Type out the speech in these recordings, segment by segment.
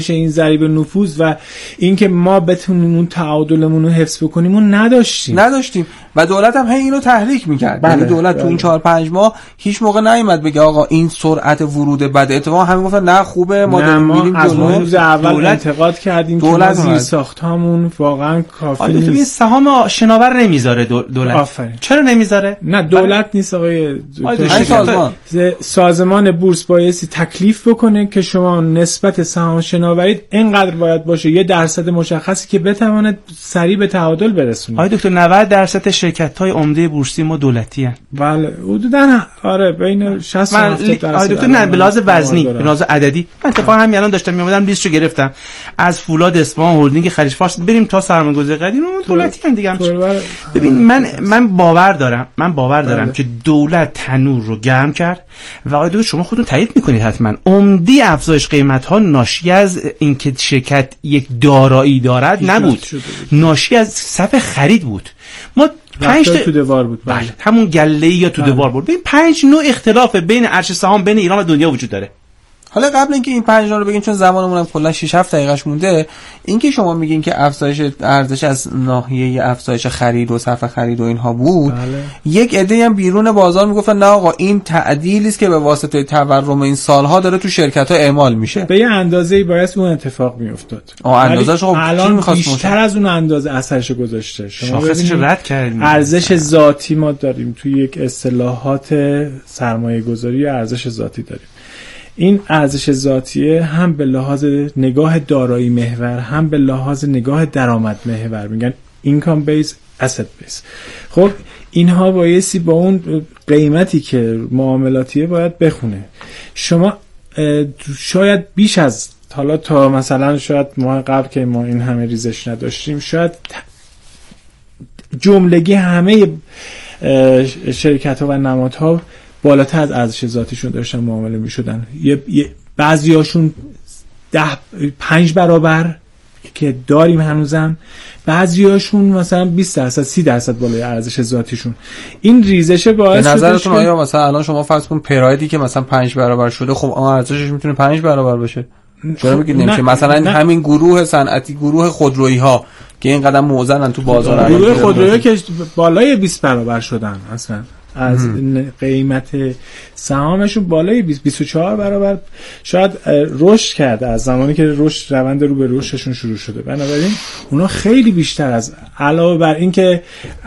این ضریب نفوذ و اینکه ما بتونیم اون تعادلمون رو حفظ بکنیم اون نداشتیم و دولت هم اینو تحریک میکرد. یعنی دولت تو این 4-5 ماه هیچ موقع نیومد بگه آقا این سرعت ورود بده. اتفاقا همین گفتن نه خوبه، ما داریم میریم از روز اول انتقاد کردیم که زیر ساختامون واقعا کافی نیست. این سهام شناور نمیذاره دولت. آفرین. چرا نمیذاره؟ نه دولت نیست آقای سازمان بورس بایستی تکلیف بکنه که شما نسبت سهام شناوری اینقدر باید باشه، یه درصد مشخصی که بتواند سریع به تعادل برسونه. آقای دکتر 90% شرکت‌های عمده بورسی ما دولتی هستند. بله حدوداً آره بین 60 تا 70%. آقای دکتر نه به لحاظ وزنی، به لحاظ عددی من اتفاقا همین الان داشتم میومدم لیستشو گرفتم از فولاد اصفهان، هلدینگ خلیج فارس بریم تا سرمایه‌گذاری قدیم اون دولتی هم دیگه. ببین من باور دارم که دولت تنور رو گرم کرد و آقای دکتر شما خودتون تایید میکنید حتما عمده افزایش قیمت ها ناشی از اینکه شرکت یک دارایی دارد نبود، ناشی از صف خرید بود. ما 5 تو دوار بود. بله همون گله‌ای یا تو دوار بود. ببین 5 نوع اختلاف بین ارز سهام بین ایران و دنیا وجود داره. حالا قبل اینکه این 5 رو بگین چون زمانمون هم کلا 6-7 دقیقه‌اش مونده، اینکه شما میگین که افزایش ارزش از ناحیه افزایش خرید و صف خرید و اینها بود، بله. یک عده هم بیرون بازار میگفتن نه آقا این تعدیلی است که به واسطه تورم این سالها داره تو شرکت‌ها اعمال میشه. به یه اندازه‌ای باید اون اتفاق میافتاد. اندازه‌اش خب الان بیشتر از اون اندازه اثرش گذاشته. شاخصش رد کردیم. ارزش ذاتی ما داریم توی یک اصطلاحات سرمایه‌گذاری ارزش ذاتی داریم. این ارزش ذاتیه هم به لحاظ نگاه دارایی محور هم به لحاظ نگاه درآمد محور، میگن income based asset based. خب اینها بایستی با اون قیمتی که معاملاتیه باید بخونه. شما شاید بیش از حالا تا مثلا شاید ماه قبل که ما این همه ریزش نداشتیم شاید جملگی همه شرکت ها و نمادها بالاتر از ارزش ذاتیشون داشتن معامله میشدن. بعضیاشون 5 برابر که داریم هنوزم، بعضیاشون مثلا 20% 30% بالای ارزش ذاتیشون. این ریزش باعث به نظرتون آیا مثلا الان شما فرض کن پرایدی که مثلا 5 برابر شده، خب ارزشش میتونه 5 برابر باشه؟ چرا میگید نمیشه؟ مثلا همین گروه صنعتی، گروه خودرویی ها که این قدم موزنن تو بازار، گروه خودرویی که بالای 20 برابر شدن اصلا از قیمت سهامشون بالای 24 برابر شاید رشد کرده از زمانی که روند رو به رشدشون شروع شده. بنابراین اونا خیلی بیشتر از علاوه بر این که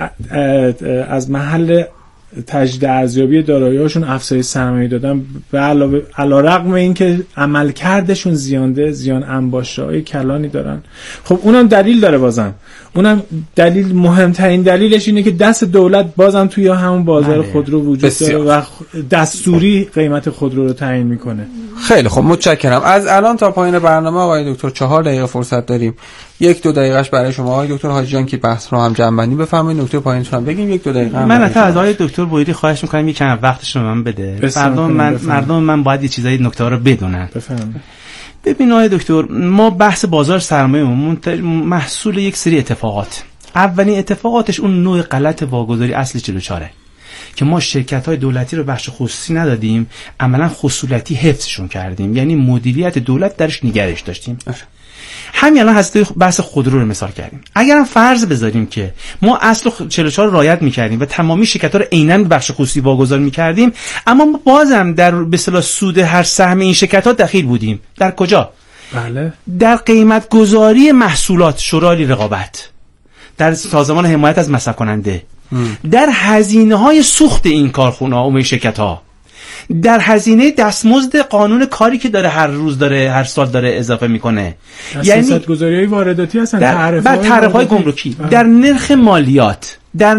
از محل تجدید ارزیابی دارایی‌هاشون افزایش سرمایه دادن، به علیرغم این که عملکردشون زیان انباشته‌های کلانی دارن. خب اونم دلیل داره، بازم اونم دلیل، مهمترین دلیلش اینه که دست دولت بازم توی همون بازار خودرو وجود داره و دستوری قیمت خودرو رو تعیین میکنه. خیلی خب متشکرم. از الان تا پایان برنامه آقای دکتر 4 دقیقه فرصت داریم. 1-2 دقیقه‌اش برای شما آقای دکتر حاجی جان که بحث رو هم جمع‌بندی بفرمایید. نکته پایینتون هم بگیم. 1-2 دقیقه من از آقای دکتر بویدی خواهش می‌کنم یکم وقتش رو من بده. مردم من باید یه چیزای نکته رو بدونن. بفرمایید. ببین آقای دکتر، ما بحث بازار سرمایه‌مون محصول یک سری اتفاقات. اولین اتفاقاتش اون نوع غلط واگذاری اصل 44 که ما شرکت‌های دولتی رو بخش خصوصی ندادیم، عملاً خصولتی حفظشون کردیم، یعنی مدیریت دولت درش نگرش داشتیم. همین الان هسته بحث خودرو رو مثال کردیم. اگرم فرض بذاریم که ما اصل 44 رو رعایت می‌کردیم و تمامی شرکت‌ها رو عیناً بخش خصوصی واگذار می‌کردیم، اما ما بازم در به اصطلاح سود هر سهم این شرکت‌ها دخیل بودیم. در کجا؟ بله. در قیمت گذاری محصولات شورای رقابت، در سازمان حمایت از مصرف کننده، در هزینه‌های سوخت این کارخونه‌ها و این شرکت‌ها، در هزینه دستمزد قانون کاری که داره هر روز داره هر سال داره اضافه میکنه، یعنی سیاست‌گذاری‌های وارداتی هستن، تعرفه‌های گمرکی، در نرخ مالیات، در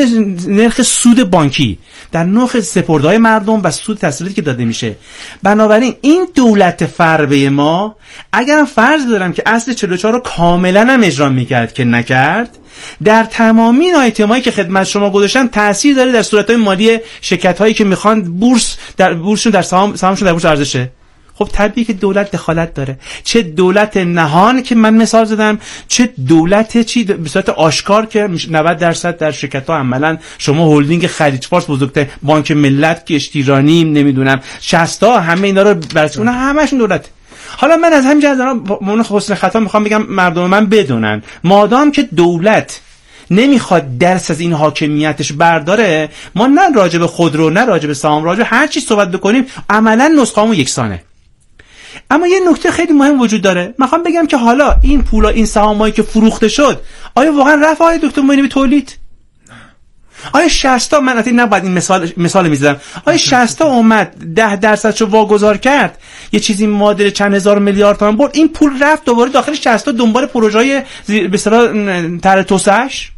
نرخ سود بانکی، در نرخ سپرده‌های مردم و سود تسهیلاتی که داده میشه. بنابراین این دولت فربه ما اگر فرض دارم که اصل 44 رو کاملا هم اجرا میکرد که نکرد، در تمامی این آیتمایی که خدمت شما گذاشتم تاثیر داره در صورت‌های مالی شرکت‌هایی که میخوان بورسشون در سهامشون در بورس ارزشه. خب طبیعیه که دولت دخالت داره، چه دولت نهان که من مثال زدم، چه دولت به صورت آشکار که 90% در شرکت‌ها عملاً شما هلدینگ خلیج فارس، بزرگترین بانک ملت، کشتیرانی، نمیدونم 60 تا همه اینا رو بررسی کنن، همشون دولت. حالا من از همین جهت من حسن خطا میخوام بگم مردم من بدونن مادام که دولت نمیخواد درس از این حاکمیتش برداره، ما نه راجع به خودرو نه راجع به سهام، راجع به هر چی صحبت بکنیم عملا نسخه‌مون یکسانه. اما یه نکته خیلی مهم وجود داره. میخوام بگم که حالا این پولا، این سهامایی که فروخته شد، آیا واقعا رفت آقای دکتر معینی به تولید؟ آیا 60 من البته نباید این مثال میزدم، آیا 60 اومد 10% واگذار کرد، یه چیزی معادل چند هزار میلیارد تومان برد، این پول رفت دوباره داخل 60 دنبال پروژه‌های به اصطلاح طرح توسعه‌اش؟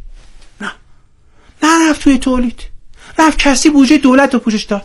نه رفت توی تولید، رفت کسی بودجه دولت رو پوشش داد.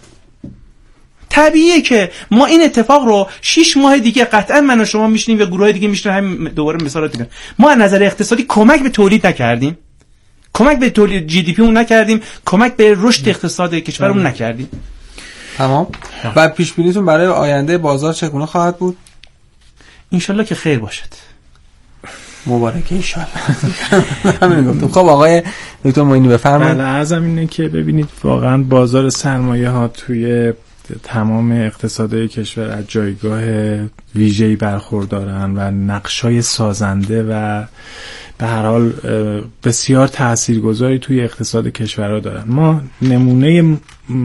طبیعیه که ما این اتفاق رو 6 ماه دیگه قطعا من و شما میشنیم و گروهای دیگه میشنن، همین دوباره مثالات دیگه. ما از نظر اقتصادی کمک به تولید نکردیم، کمک به تولید جی دی پی اون نکردیم، کمک به رشد اقتصاد کشورمون نکردیم. تمام. بعد پیش بینیتون برای آینده بازار چگونه خواهد بود؟ انشالله که خیر باشد. مبارکه انشالله. همین گفتم. خب آقای دکتر معینی بفرمایید. بله، عرضم اینه که ببینید واقعا بازار سرمایه ها توی تمام اقتصادهای کشور از جایگاه ویژه‌ای برخوردارن و نقشای سازنده و به هر حال بسیار تاثیرگذاری توی اقتصاد کشورها دارن. ما نمونه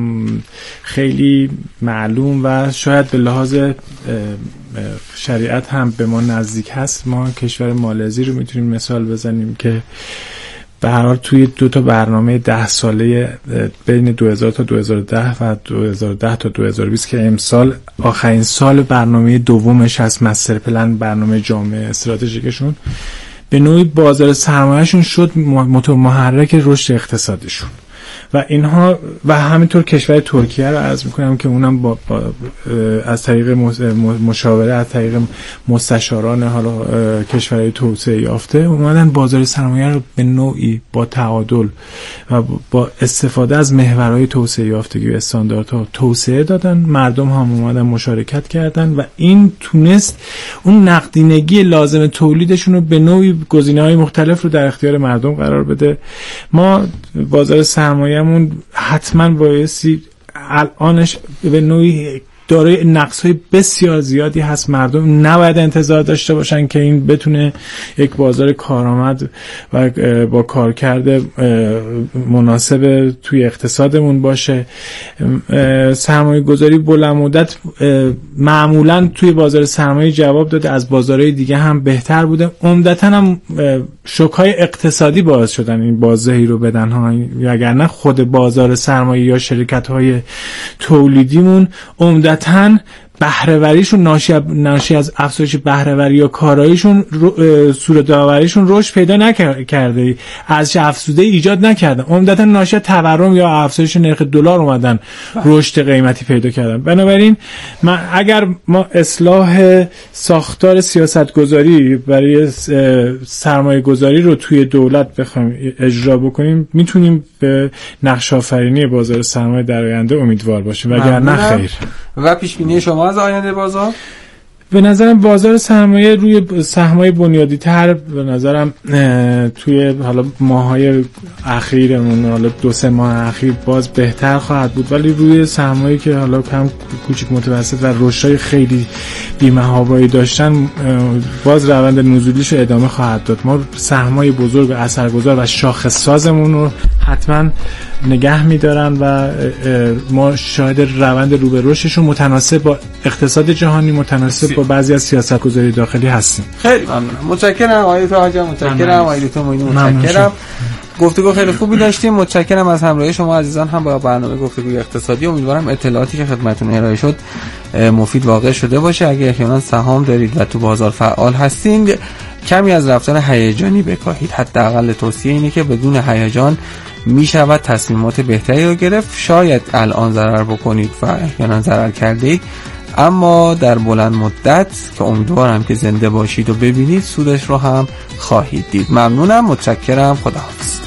خیلی معلوم و شاید به لحاظ شریعت هم به ما نزدیک هست، ما کشور مالزی رو میتونیم مثال بزنیم که به هر حال توی 2 تا برنامه 10 ساله بین 2000 تا 2010 و 2010 تا 2020 که امسال آخرین سال برنامه دومش هست، مستر پلن برنامه جامع استراتژیکشون، به نوعی بازار سرمایه‌شون شد محرک رشد اقتصادیشون و اینها و همینطور کشور ترکیه رو عرض می‌کنم که اونم با از طریق مشاوره، از طریق مستشاران حالا کشورهای توسعه یافته اومدن بازار سرمایه رو به نوعی با تعادل و با استفاده از محورهای توسعه یافتگی و استانداردها توسعه دادن. مردم هم اومدن مشارکت کردن و این تونست اون نقدینگی لازم تولیدشون رو به نوعی گزینه‌های مختلف رو در اختیار مردم قرار بده. ما بازار سرمایه‌مون حتما بایستی الانش به نوعی دارای نقص‌های بسیار زیادی هست. مردم نباید انتظار داشته باشن که این بتونه یک بازار کارآمد و با کارکرد مناسب توی اقتصادمون باشه. سرمایه گذاری بلند مدت معمولاً توی بازار سرمایه جواب داده، از بازارهای دیگه هم بهتر بوده. عمدتاً هم شوک‌های اقتصادی باعث شدن این بازدهی رو بدن ها، وگرنه خود بازار سرمایه یا شرکت‌های تولیدیمون عمدتاً بهره‌وریشون ناشی از افزایش بهره‌وری یا کاراییشون سودآوریشون رشد پیدا نکرده، ارزش افزوده ایجاد نکردن، عمدتاً ناشی از تورم یا افزایش نرخ دلار اومدن رشد قیمتی پیدا کردن. بنابراین اگر ما اصلاح ساختار سیاستگذاری برای سرمایه گذاری رو توی دولت بخوایم اجرا بکنیم، میتونیم به نقش آفرینی بازار سرمایه در آینده امیدوار باشیم، وگرنه خیر. و پیش بینی شما از آینده بازار؟ به نظرم بازار سرمایه روی سهم‌های بنیادی تر به نظرم توی حالا ماهای اخیرمون، حالا 2-3 ماه اخیر باز بهتر خواهد بود، ولی روی سهم‌هایی که حالا کم کوچیک متوسط و رشدهای خیلی بی‌محابایی داشتن باز روند نزولیش ادامه خواهد داد. ما سهم‌های بزرگ و اثرگذار و شاخص‌سازمون رو حتما نگه می‌دارن و ما شاهد روند رو به رشدشون متناسب با اقتصاد جهانی، متناسب با بعضی از سیاست‌گذاری داخلی هستیم. خیلی ممنونم. متشکرم آقای طاهر، متشکرم آقای دکتر معینی، متشکرم. گفتگو خیلی خوبی داشتیم. متشکرم از همراهی شما عزیزان هم با برنامه گفتگوی اقتصادی. امیدوارم اطلاعاتی که خدمتتون ارائه شد مفید واقع شده باشه. اگر احیانا سهام دارید و تو بازار فعال هستین، کمی از رفتار هیجانی بکاهید. حداقل توصیه اینه که بدون هیجان میشود تصمیمات بهتری رو گرفت. شاید الان ضرر بکنید و احیانا ضرر کردید، اما در بلند مدت که امیدوارم که زنده باشید و ببینید سودش رو هم خواهید دید. ممنونم، متشکرم، خداحافظ.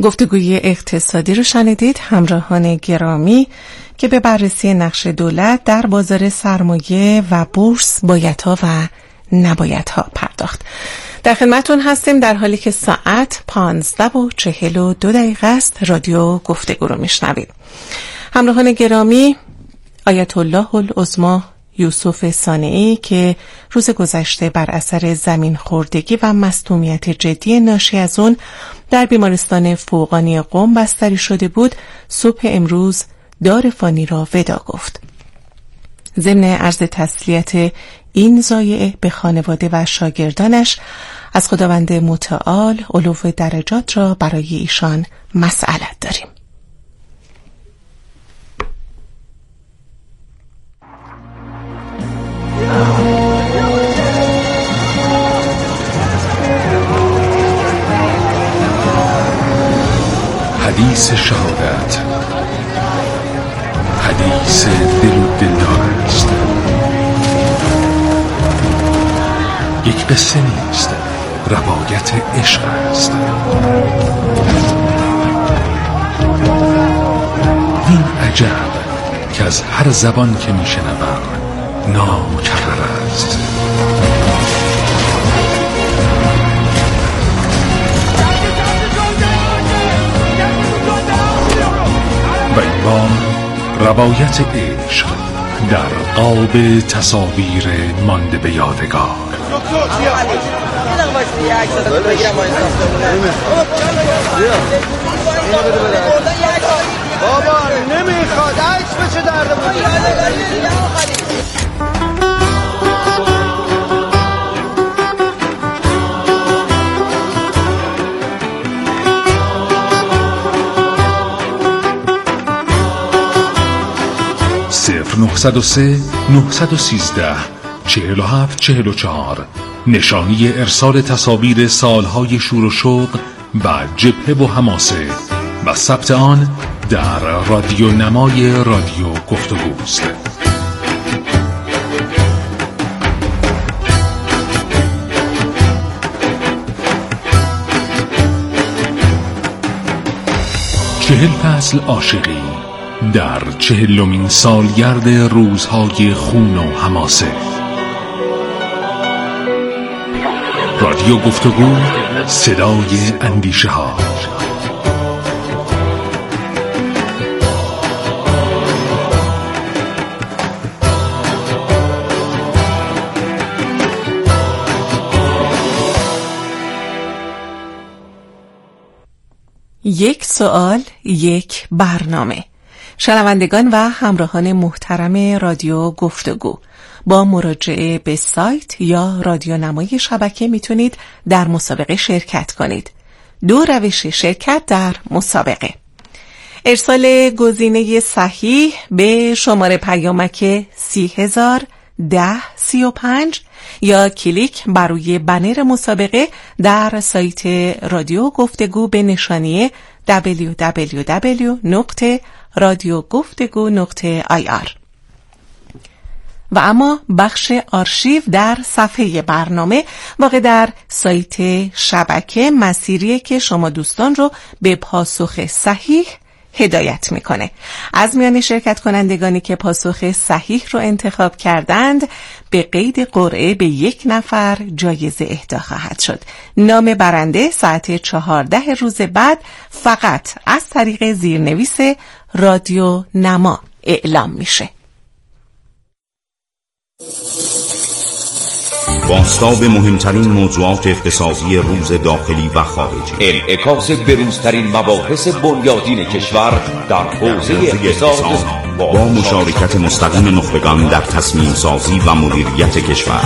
گفتگوی اقتصادی رو شنیدید، همراهان گرامی، که به بررسی نقش دولت در بازار سرمایه و بورس بایدها و نبایدها پرداخت. در خدمتتون هستیم در حالی که ساعت 15:42 است. رادیو گفتگو رو میشنوید. همراهان گرامی، آیت الله العظمی یوسف صانعی که روز گذشته بر اثر زمین خوردگی و مصدومیت جدی ناشی از اون در بیمارستان فوقانی قم بستری شده بود، صبح امروز دار فانی را ودا گفت. ضمن عرض تسلیت این ضایعه به خانواده و شاگردانش از خداوند متعال علو درجات را برای ایشان مسئلت داریم. حدیث شهادت، حدیث دل و دلدار است. یک قصه نیست، روایت عشق است. این عجب که از هر زبان که می شنوم نامکرر است. و این بار روایت عشق در قالب تصاویر مانده به یادگار. بابا نمیخواد عکس بشه درد صفر 903 913 47 44 نشانی ارسال تصاویر سالهای شور و شوق و جبهه و حماسه و ثبت آن در رادیو نمای رادیو گفتگوست. چهل فصل عاشقی در 40مین سالگرد روزهای خون و حماسه. رادیو گفتگو، صدای اندیشه ها. یک سوال، یک برنامه. شنوندگان و همراهان محترم رادیو گفتگو، با مراجعه به سایت یا رادیو نمای شبکه میتونید در مسابقه شرکت کنید. 2 روش شرکت در مسابقه: ارسال گزینه صحیح به شماره پیامک 3001035 یا کلیک بر روی بنر مسابقه در سایت رادیو گفتگو به نشانی www.radiogoftegu.ir. و اما بخش آرشیو در صفحه برنامه واقع در سایت شبکه مسیریه که شما دوستان رو به پاسخ صحیح هدایت میکنه. از میان شرکت کنندگانی که پاسخ صحیح رو انتخاب کردند به قید قرعه به 1 نفر جایزه اهدا خواهد شد. نام برنده ساعت 14 روز بعد فقط از طریق زیرنویس رادیو نما اعلام میشه. بازتاب مهمترین موضوعات اقتصادی روز داخلی و خارجی، انعکاس بروزترین مباحث بنیادین کشور در حوزه اقتصاد با مشارکت مستقیم نخبگان در تصمیم سازی و مدیریت کشور.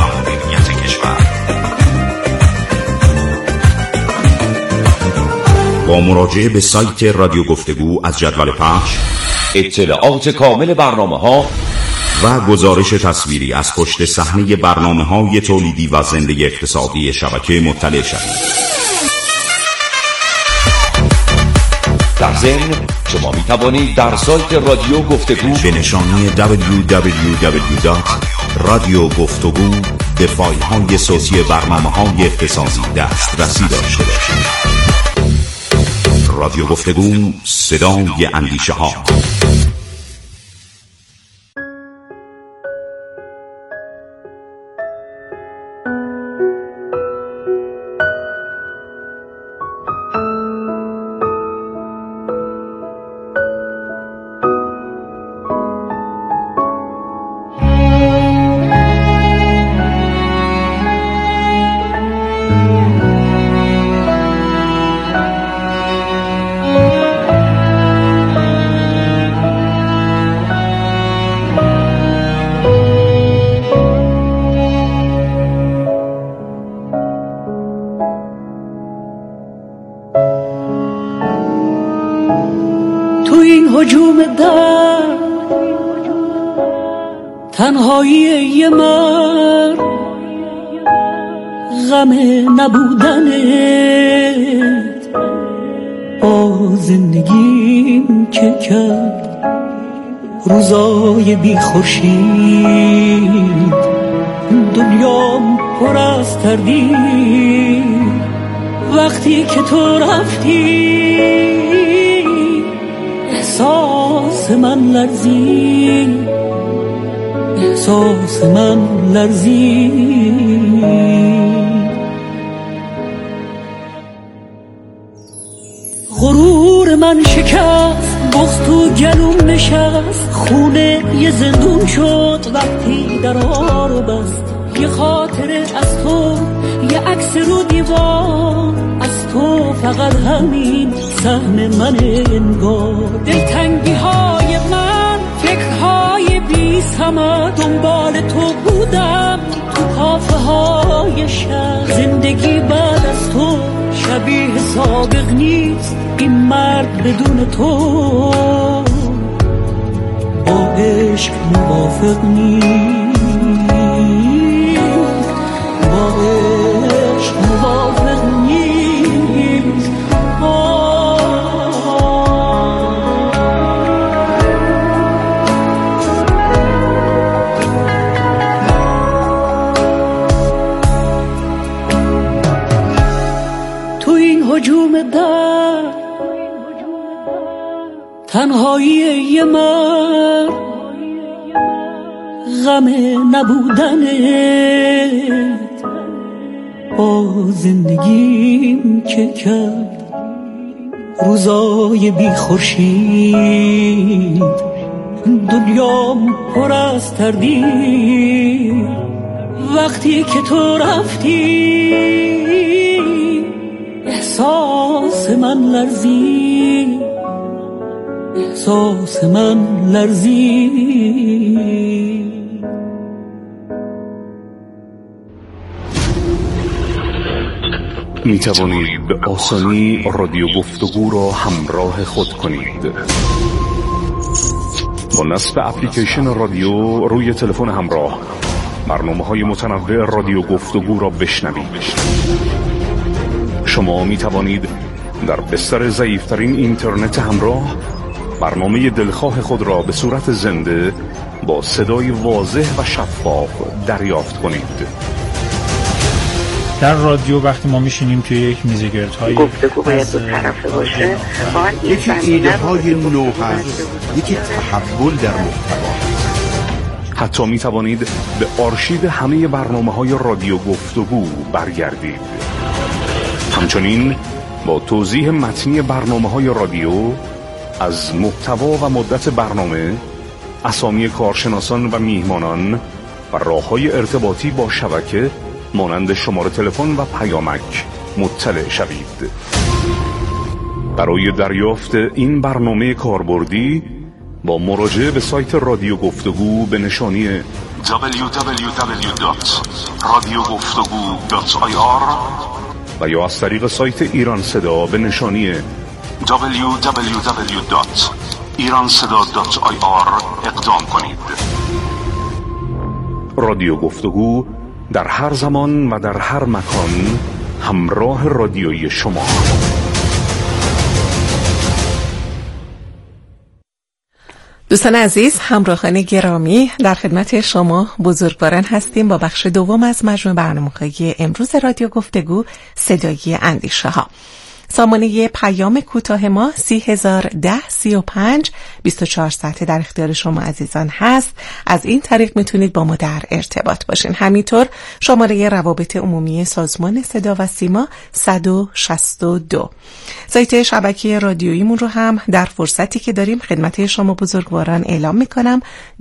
با مراجعه به سایت رادیو گفتگو از جدول پخش، اطلاعات کامل برنامه‌ها و گزارش تصویری از پشت صحنه برنامه‌های تولیدی و زنده اقتصادی شبکه مطلع شوید. در ضمن شما می توانید در سایت رادیو گفتگو به نشانی www.radiogoftogu به فایل‌های صوتی برنامه‌های اقتصادی دسترسی داشته باشید. رادیو گفتگو، صدای اندیشه ها. تنهایی یه مرد، غم نبودنت با زندگیم که کرد روزای بی خورشید. دنیام پر از تردید وقتی که تو رفتی، احساس من لرزید، احساس من لرزید. غرور من شکست، بغض تو گلوم نشست، خونه یه زندون شد وقتی درها رو بست. یه خاطره از تو، یه عکس رو دیوار از تو، فقط همین سهم من انگار. دلتنگی های من، فکرهای بی ثمر، دنبال تو بودم تو کافه های شهر. زندگی بعد از تو شبیه سابق نیست، این مرد بدون تو با عشق موافق نیست، با عشق موافق نیست. تو این هجوم در تنهایی یه مرد، غم نبودنت با زندگیم که کرد روزای بی خورشید. دنیام پر از تردید وقتی که تو رفتی، احساس من لرزید، احساس من لرزید. می توانید به آسانی رادیو گفتگو را همراه خود کنید. با نصب اپلیکیشن رادیو روی تلفن همراه، برنامه‌های متنوع رادیو گفتگو را بشنوید. شما می توانید در بستر ضعیف‌ترین اینترنت همراه برنامه دلخواه خود را به صورت زنده با صدای واضح و شفاف دریافت کنید. در رادیو وقتی ما میشینیم توی یک میزگردهای گفتگو باید دو طرفه باشه، یکی ایده های نو هست، یکی تحول در محتوا. حتی می توانید به آرشیو همه برنامه‌های رادیو گفتگو برگردید. همچنین با توضیح متنی برنامه‌های رادیو از محتوا و مدت برنامه، اسامی کارشناسان و میهمانان و راه‌های ارتباطی با شبکه مانند شماره تلفن و پیامک مطلع شوید. برای دریافت این برنامه کاربردی با مراجعه به سایت رادیو گفتگو به نشانی www.radiogoftagu.ir و یا از طریق سایت ایران صدا به نشانی www.iranseda.ir اقدام کنید. رادیو گفتگو در هر زمان و در هر مکان همراه رادیویی شما. دوستان عزیز، همراهان گرامی، در خدمت شما بزرگواران هستیم با بخش دوم از مجموع برنامه‌های امروز رادیو گفتگو، صدای اندیشه ها. سامانه پیام کوتاه ما 301035 24 ساعته در اختیار شما عزیزان هست. از این طریق میتونید با ما در ارتباط باشین. همینطور شماره روابط عمومی سازمان صدا و سیما 162. سایت شبکه رادیوییمون رو هم در فرصتی که داریم خدمت شما بزرگواران اعلام میکنم: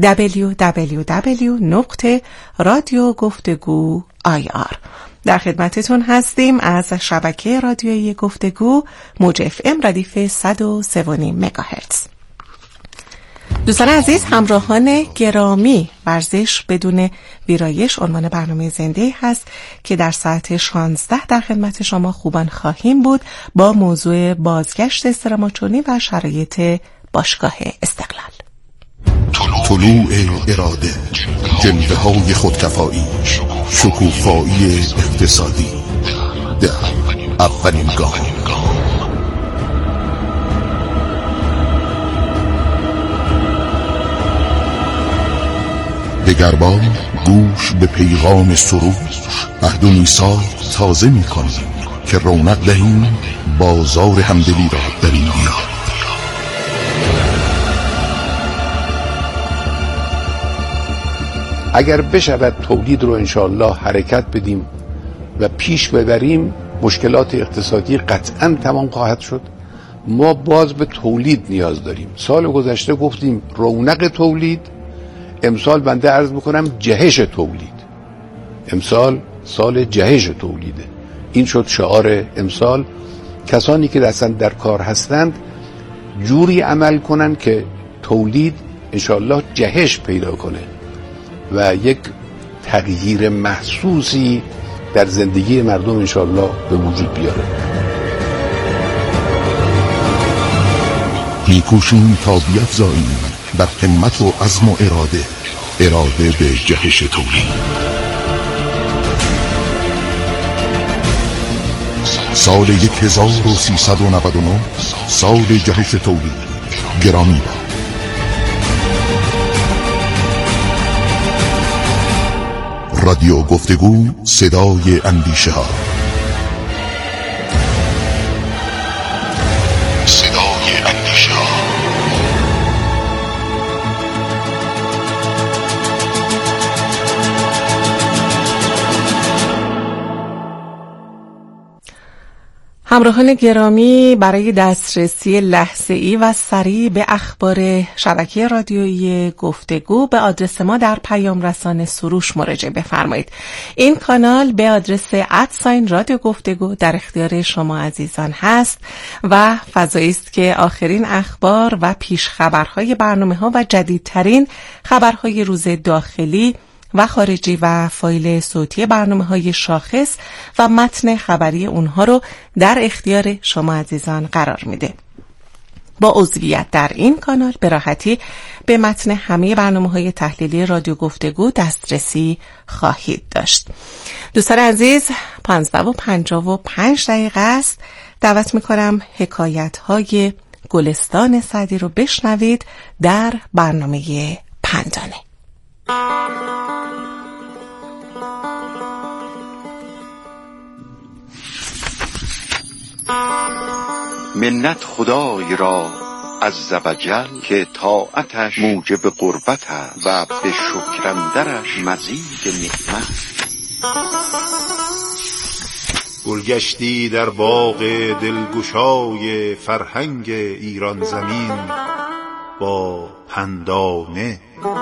www.radiogoftegu.ir. در خدمتتون هستیم از شبکه رادیویی گفتگو موج FM ردیف 103.5 مگاهرتز. دوستان عزیز، همراهان گرامی، ورزش بدون ویرایش عنوان برنامه زنده هست که در ساعت 16 در خدمت شما خوبان خواهیم بود با موضوع بازگشت استراماچونی و شرایط باشگاه استقلال. طلوع اراده، جلوه های خودکفایی، شکوفایی اقتصادی، اولین گام. دگربار گوش به پیغام سروش، عهد و میثاق تازه می‌کنیم که رونق دهیم بازار همدلی را در این دیار. اگر بشود تولید رو انشاءالله حرکت بدیم و پیش ببریم، مشکلات اقتصادی قطعاً تمام خواهد شد. ما باز به تولید نیاز داریم. سال گذشته گفتیم رونق تولید، امسال بنده عرض میکنم جهش تولید. امسال سال جهش تولیده. این شد شعار امسال. کسانی که اصلا در کار هستند جوری عمل کنن که تولید انشاءالله جهش پیدا کنه و یک تغییر محسوسی در زندگی مردم انشاءالله به وجود بیاره. میکوشیم تا بیفزاییم بر همت و عزم و اراده به جهش تولید. سال 1399 سال جهش تولید. گرامی باد. رادیو گفتگو، صدای اندیشه ها. صدای اندیشه ها. همراهان گرامی، برای دسترسی لحظه‌ای و سریع به اخبار شبکه رادیویی گفتگو به آدرس ما در پیام رسان سروش مراجعه بفرمایید. این کانال به آدرس @رادیو گفتگو در اختیار شما عزیزان هست و فضایی است که آخرین اخبار و پیش خبرهای برنامه‌ها و جدیدترین خبرهای روز داخلی و خارجی و فایل صوتی برنامه‌های شاخص و متن خبری اونها رو در اختیار شما عزیزان قرار میده. با عضویت در این کانال به راحتی به متن همه برنامه‌های تحلیلی رادیو گفتگو دسترسی خواهید داشت. دوستان عزیز، 15:55 است. دعوت میکنم حکایت‌های گلستان سعدی رو بشنوید در برنامه پندانه. منت خدای را عز و جل که طاعتش موجب قربت است و به شکرندرش مزید نعمت. گلگشتی در باغ دلگشای فرهنگ ایران زمین با پندانه.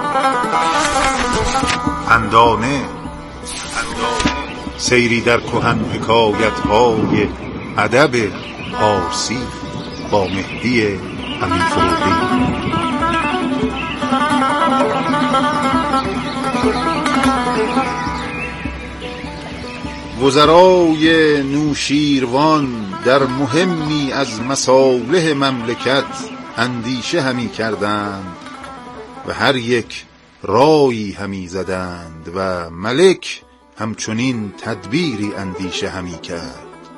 سیری در کهن حکایت‌های ادب پارسی با مهدی امیرفروغی. وزرای نوشیروان در مهمی از مصالح مملکت اندیشه همی کردند و هر یک رایی همی زدند و ملک همچنین تدبیری اندیشه همی کرد.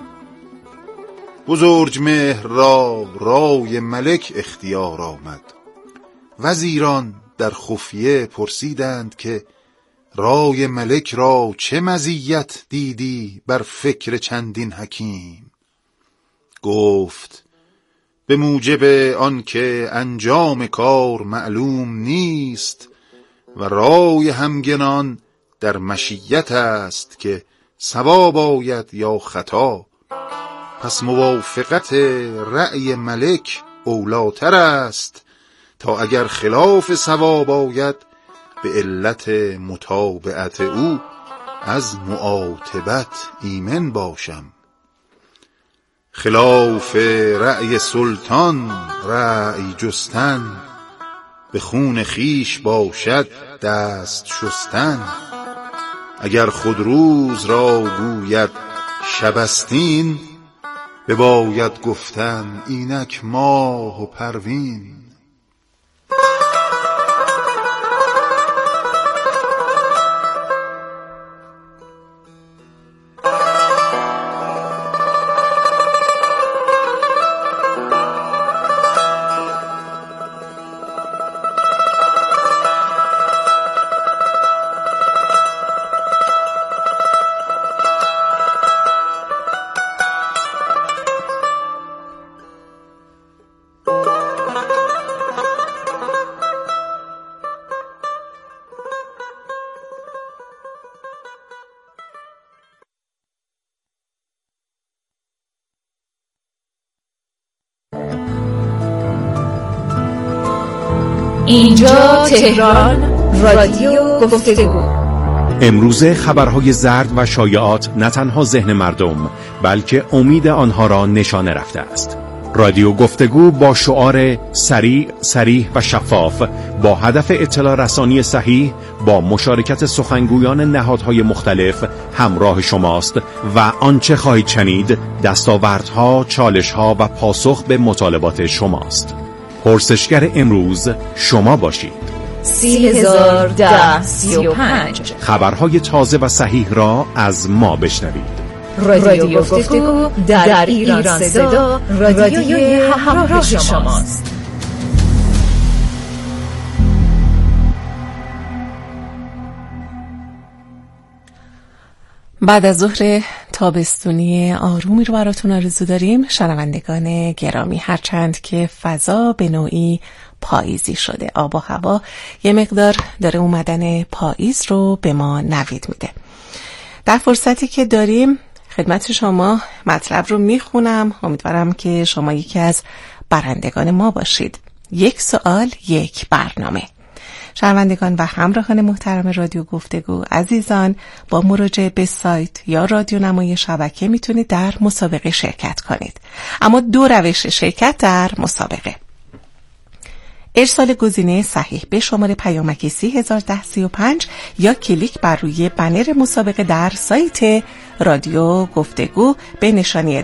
بزرجمهر را رای ملک اختیار آمد. وزیران در خفیه پرسیدند که رای ملک را چه مزیت دیدی بر فکر چندین حکیم؟ گفت به موجب آنکه انجام کار معلوم نیست و رای همگنان در مشیت است که صواب آید یا خطا، پس موافقت رأی ملک اولاتر است تا اگر خلاف صواب آید به علت متابعت او از معاتبت ایمن باشم. خلاف رأی سلطان رأی جستن، به خون خیش باشد دست شستن. اگر خود روز را گوید شبستین، بباید گفتن اینک ماه و پروین. اینجا تهران، رادیو گفتگو. امروزه خبرهای زرد و شایعات نه تنها ذهن مردم بلکه امید آنها را نشانه رفته است. رادیو گفتگو با شعار سریع، صریح و شفاف با هدف اطلاع رسانی صحیح با مشارکت سخنگویان نهادهای مختلف همراه شماست و آنچه خواهید شنید دستاوردها، چالشها و پاسخ به مطالبات شماست. پرسشگر امروز شما باشید. 30,035 خبرهای تازه و صحیح را از ما بشنوید. رادیو گفتگو در ایران صدا، رادیوی همراه شماست. بعد از ظهر تابستونی آرومی رو براتون آرزو داریم شنوندگان گرامی، هرچند که فضا به نوعی پاییزی شده، آب و هوا یه مقدار داره اومدن پاییز رو به ما نوید میده. در فرصتی که داریم خدمت شما مطلب رو میخونم، امیدوارم که شما یکی از برندگان ما باشید. یک سوال یک برنامه. شنوندگان و همراهان محترم رادیو گفتگو عزیزان، با مراجعه به سایت یا رادیونمای شبکه میتونید در مسابقه شرکت کنید. اما دو روش شرکت در مسابقه: ارسال گزینه صحیح به شماره پیامکی 301035 یا کلیک بر روی بنر مسابقه در سایت رادیو گفتگو به نشانی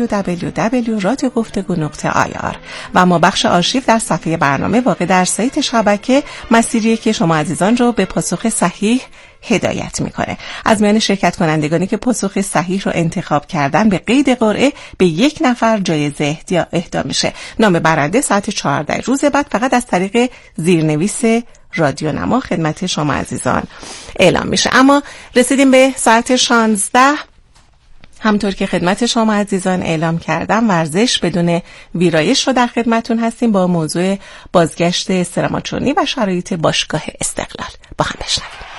www.radiogoftegu.ir و اما بخش آرشیو در صفحه برنامه واقع در سایت شبکه مسیریه که شما عزیزان رو به پاسخ صحیح هدایت میکنه. از میان شرکت کنندگانی که پاسخ صحیح رو انتخاب کردن به قید قرعه به یک نفر جایزه اهدا میشه. نام برنده ساعت 14 روز بعد فقط از طریق زیرنویس رادیونما خدمت شما عزیزان اعلام میشه. اما رسیدیم به ساعت 16. همطور که خدمت شما عزیزان اعلام کردم ورزش بدون ویرایش رو در خدمتون هستیم با موضوع بازگشت سلامت‌چونی و شرایط باشگاه استقلال. با هم بشنویم.